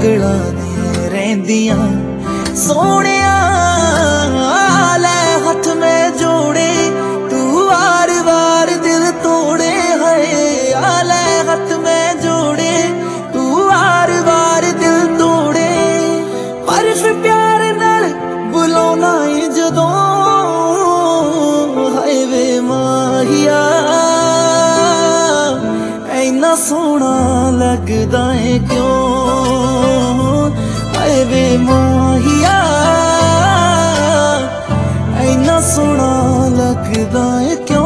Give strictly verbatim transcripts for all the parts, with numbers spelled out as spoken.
ਉਂਗਲਾਂ ਨੇ ਰਹਿੰਦੀਆਂ सोहणिया ले हथ में जोड़े तू वार वार दिल तोड़े है ले हथ में जोड़े तू वार वार दिल तोड़े पर फिर प्यार नाल बुलाना ही जदों हाय वे माहिया इन्ना सोहना लगदा है क्यों हाय वे माहिया इन्ना सोहना लगदा है क्यों।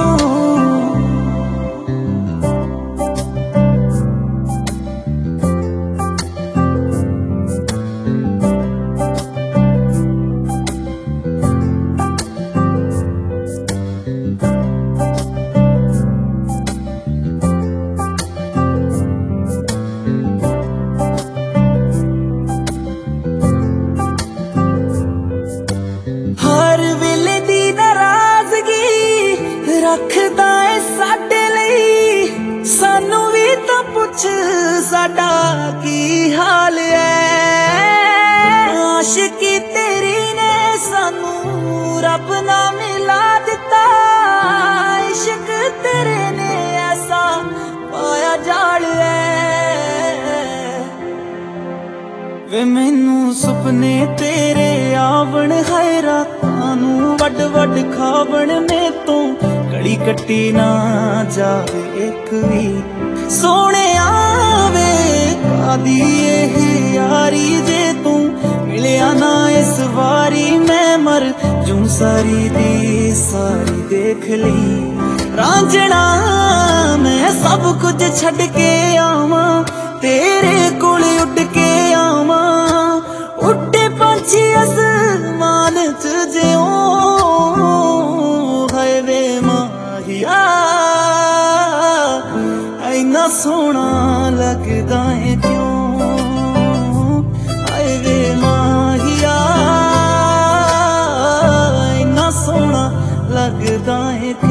रखदा है साडे लई सानू भी तो पुछ साडा की हाल है आशिकी तेरी ने सानू रब ना मिला दिता इश्क तेरे ने ऐसा पाया जाल है वे मैनू सुपने तेरे आवण है रातां नू वड वड खावण में तो घड़ी कट्टी ना जावे एक भी सोने आवे आदि यारी जे तू मिलिया ना इस वारी मैं मर जूं सारी दी सारी देख ली रांझना मैं सब कुछ छड़ के आवां तेरे कोल उड़ के आवां उड़े पंछी आसमान च जिओ हाय वे माहिया इन्ना सोहना लगदा है क्यों हाय वे माहिया इन्ना सोहना लगदा है क्यों।